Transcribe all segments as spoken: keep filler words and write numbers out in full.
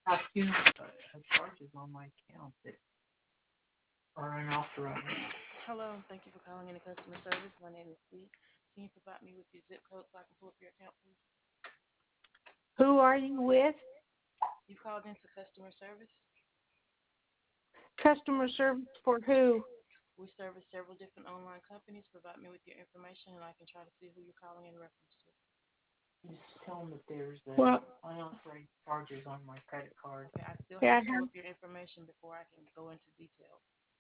have two uh, charges on my account that are unauthorized. Hello, thank you for calling in customer service. My name is Lee. Can you provide me with your zip code so I can pull up your account, please? Who are you with? You called into customer service. Customer service for who? We service several different online companies. Provide me with your information, and I can try to see who you're calling in reference to. Just tell them that there's uh, Well, unauthorized charges on my credit card. Okay, I still have yeah, to I pull have up your information before I can go into detail.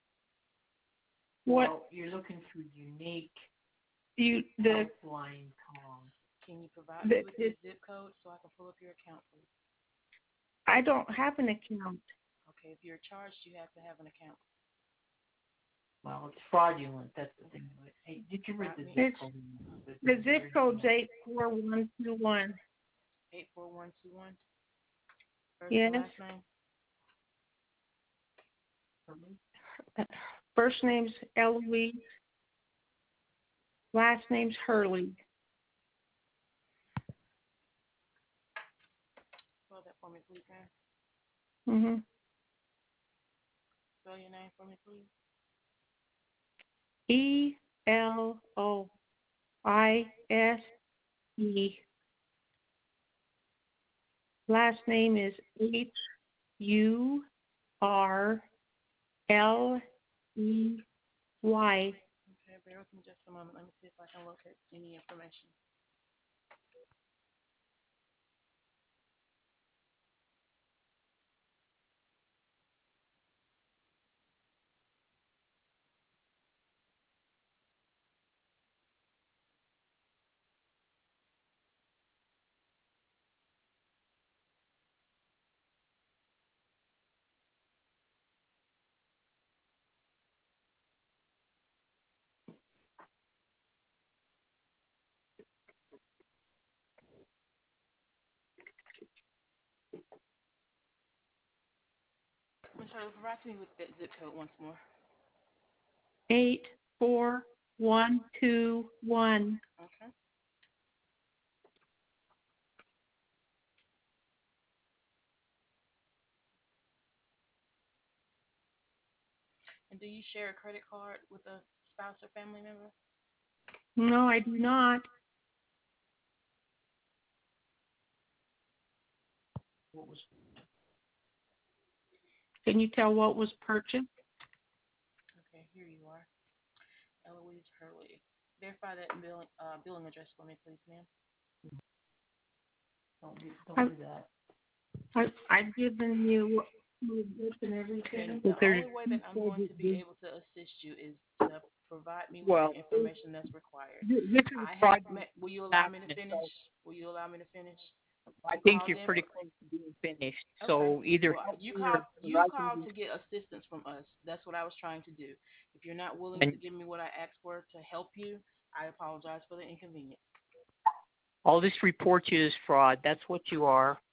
what Well, you're looking for unique you the helpline com. Can you provide me the, with the your zip code so I can pull up your account, please? I don't have an account. Okay, if you're charged, you have to have an account. Well, it's fraudulent. That's the thing. Hey, did you read Provide the me zip It's code? the zip code's eight four one two one. eight four one two one. First and Yes. last name. First name's Eloise. Last name's Hurley. Spell that for me, please, ma'am. Mhm. Spell your name for me, please. E L O I S E. Last name is H U R L E Y. Okay, bear with me just a moment. Let me see if I can locate any information. Miss Hurley, provide me with that zip code once more. Eight four one two one. Okay. And do you share a credit card with a spouse or family member? No, I do not. What was Can you tell what was purchased? Okay, here you are. Eloise Hurley. Verify that billing, uh, billing address for me, please, ma'am. don't do, I, don't do that. I I've given you this and Okay, everything. the But there's only way that I'm going to be this, able to assist you is to provide me with the well, information that's required. this is a I have fraudulent met, will you allow me to transaction, finish? so Will you allow me to finish? I You think called you're in pretty for, close to being finished. okay. So either Well, help you me called, or, or you I can called do. to get assistance from us. That's what I was trying to do. If you're not willing to And give me what I asked for to help you, I apologize for the inconvenience. all this report you is fraud. That's what you are.